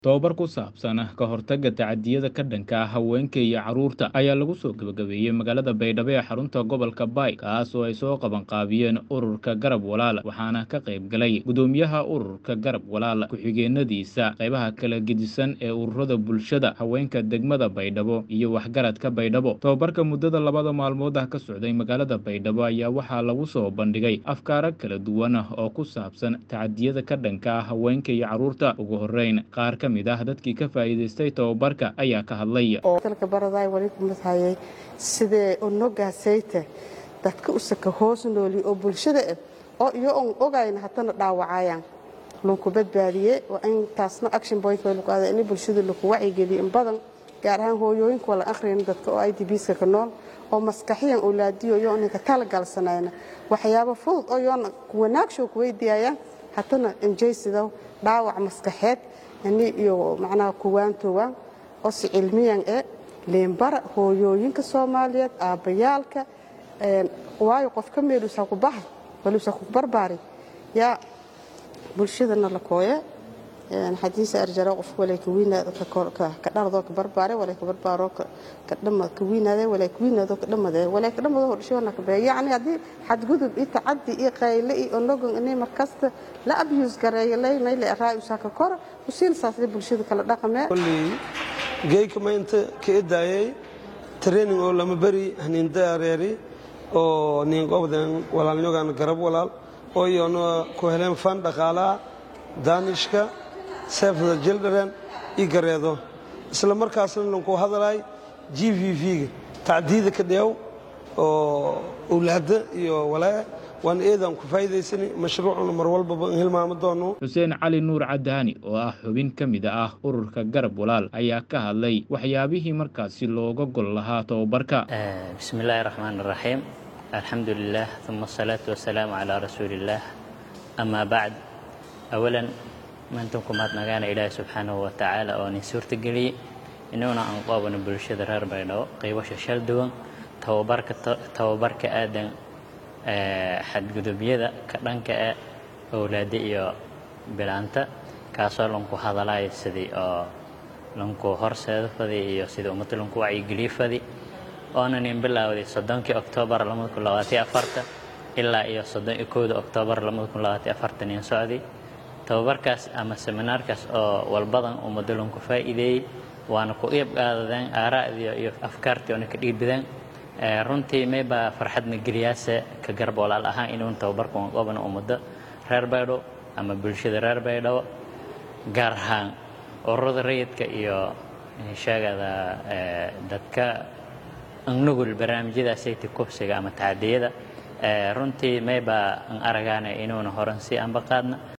Tababar ku saabsan ka hortagga tacadiyada ka dhanka ah haweenka iyo carruurta ayaa lagu soo gabagabeeyey magaalada Baydhabo ee xarunta gobolka Bay, kaas oo ay soo qabanqaabiyeen ururka Garab Walaal, waxaana ka qayb galay gudoomiyaha ururka Garab Walaal, ku-xigeenadiisa, qaybaha kala gedisan ee ururada bulshada, haweenka degmada Baydhabo iyo waxgaradka Baydhabo. Tababarka muddada 2 maalmood ah ka socday magaalada Baydhabo ayaa waxaa lagu soo bandhigay afkaaro kala duwan oo ku saabsan tacadiyada ka dhanka ah haweenka iyo carruurta. Ugu horreyn, qaar ka mid ah dadkii ka faa'iidaystay tababarka ayaa ka hadlay. dalka baraday wali kuma hayay sidee onogaasayta dadka u saka hoos nooli oo bulshada oo iyo ogayn hatana dhaawacayaan loo ku badbaadiyay oo intaasna action point lagu qaaday in bulshada lagu wacyi geliyo in badan gaar ahaan hooyooyinka wala akhriin dadka oo IDPs ka nool oo maskaxiyan awlaadiyo iyo ninka tala galsanayna waxyaabo fudud oo yoon wanaagsho ku weydiiyaan hatana injeysida dhaawac maskaxeed iyo macnaha kuwaantooga oo si cilmiyan leembara hooyooyinka Soomaaliyeed aabayaalka waayo qof ka meel uu ku baxay wali uu ku barbaari ya bulshadana la kooye xadiis arjaro qof wali ku wiinaado ka dhardo ka barbaare wali ka barbaaro ka dhama ku wiinaade wali ku wiinaado ka dhamado horshona ka baa yani hadii xad gudub ii tacaddi ii qayle ii onogon inay markasta la abuse gareeyay la raayusa ka kor usiil saasay bulshada kala dhaqamay kulli geeyka maanta ka idaayay training oo lama bari hanin daareeri oo nin qobdan walaalnyogan Garab Walaal oo iyana ku heleen fan dhaqaalaha daanishka Save the Children igareedo isla markaasna lagu hadalay GVV tacdiida ka dheew oo awlaad iyo walaa waan eedan ku faa'iideysanay mashruucuna mar walba hilmaamo doono. Xuseen Cali Nuur Cadaani oo ah xubin ka mid ah ururka Garab Walaal ayaa ka hadlay waxyaabihii markaasi looga gol lahaa tababarka. Bismillahir Rahmanir Rahiim. Alhamdulillah thumma salatu wassalamu ala rasulillah. Amma ba'd. Awalan maantan ku mahadnaqaana Ilaahay subhanahu wa ta'ala oo ni suurta galiyay inuna aan qaabano bulshada reer Baydhabo qaybasho shal duwan tababarka aadan xadgudubyada ka dhanka ah awlaad iyo bilaanta kaasoo lanku hadalay sidii oo lanku horseedo fadii iyo sidii ummadda lanku wacyi geliyo fadii oona nin bilaawday 30 Oktoobar 2024 ilaa iyo 31 Oktoobar 2024 nin socday tababarkaas ama seminaarkaas oo walbadan ummadda lanku faa'iideeyay waana ku iib qaadadeen aaraa'diyo iyo afkaartii oo ka dhiibadeen runtii mayba farxadna geliyaase ka Garab Walaal ahaan inuu tababarku qabano ummadda reer Baydhabo ama bulshada reer Baydhabo gaar ahaan ururada rayidka iyo shaqada dadka nugul barnaamijyadaas ay kufsiga ama tacadiyada runtii mayba an aragana inuu horan si aan baqaadna